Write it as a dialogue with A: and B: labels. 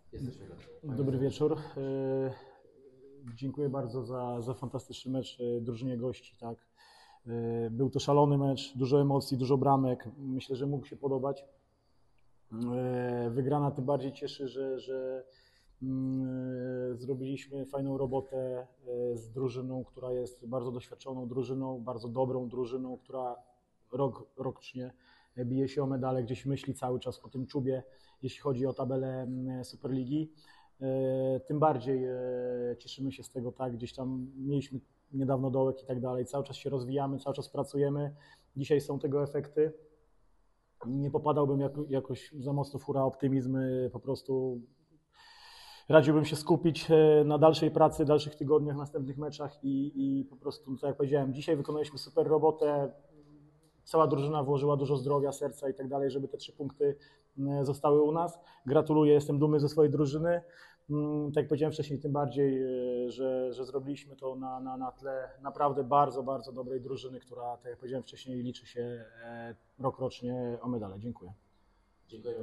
A: Dobry wieczór. Dziękuję bardzo za fantastyczny mecz drużynie gości. Tak. Był to szalony mecz, dużo emocji, dużo bramek. Myślę, że mógł się podobać. Wygrana tym bardziej cieszy, że zrobiliśmy fajną robotę z drużyną, która jest bardzo doświadczoną drużyną, bardzo dobrą drużyną, która rocznie bije się o medale, gdzieś myśli cały czas o tym czubie, jeśli chodzi o tabelę Superligi. Tym bardziej cieszymy się z tego, tak, gdzieś tam mieliśmy niedawno dołek i tak dalej, cały czas się rozwijamy, cały czas pracujemy, dzisiaj są tego efekty. Nie popadałbym jakoś za mocno w hura optymizm, po prostu radziłbym się skupić na dalszej pracy, dalszych tygodniach, następnych meczach i po prostu, tak jak powiedziałem, dzisiaj wykonaliśmy super robotę, cała drużyna włożyła dużo zdrowia, serca i tak dalej, żeby te 3 punkty zostały u nas. Gratuluję, jestem dumny ze swojej drużyny. Tak jak powiedziałem wcześniej, tym bardziej, że zrobiliśmy to na tle naprawdę bardzo, bardzo dobrej drużyny, która, tak jak powiedziałem wcześniej, liczy się rokrocznie o medale. Dziękuję.